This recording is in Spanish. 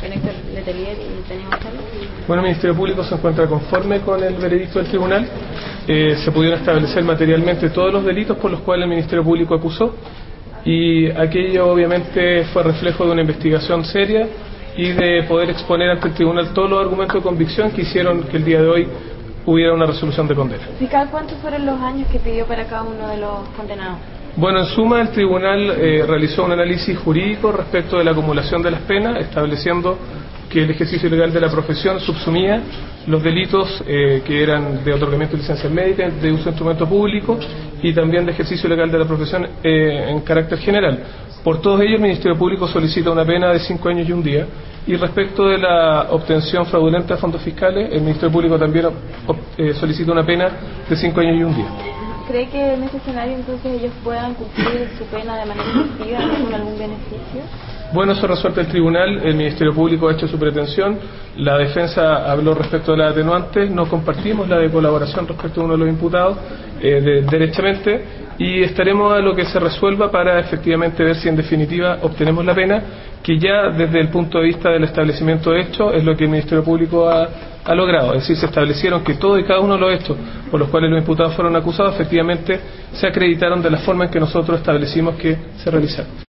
con Héctor Letelier y Tania González? Bueno, el Ministerio Público se encuentra conforme con el veredicto del tribunal. Se pudieron establecer materialmente todos los delitos por los cuales el Ministerio Público acusó, y aquello obviamente fue reflejo de una investigación seria y de poder exponer ante el tribunal todos los argumentos de convicción que hicieron que el día de hoy hubiera una resolución de condena. ¿Fiscal, cuántos fueron los años que pidió para cada uno de los condenados? Bueno, en suma, el tribunal realizó un análisis jurídico respecto de la acumulación de las penas, estableciendo que el ejercicio ilegal de la profesión subsumía los delitos que eran de otorgamiento de licencias médicas, de uso de instrumento público y también de ejercicio ilegal de la profesión en carácter general. Por todos ellos, el Ministerio Público solicita una pena de 5 años y un día. Y respecto de la obtención fraudulenta de fondos fiscales, el Ministerio Público también solicita una pena de 5 años y un día. ¿Cree que en ese escenario entonces ellos puedan cumplir su pena de manera efectiva con algún beneficio? Bueno, eso resuelve el tribunal, el Ministerio Público ha hecho su pretensión, la defensa habló respecto de las atenuantes, no compartimos la de colaboración respecto a uno de los imputados, derechamente, y estaremos a lo que se resuelva para efectivamente ver si en definitiva obtenemos la pena, que ya desde el punto de vista del establecimiento de hechos es lo que el Ministerio Público ha logrado, es decir, se establecieron que todo y cada uno de los hechos por los cuales los imputados fueron acusados efectivamente se acreditaron de la forma en que nosotros establecimos que se realizaron.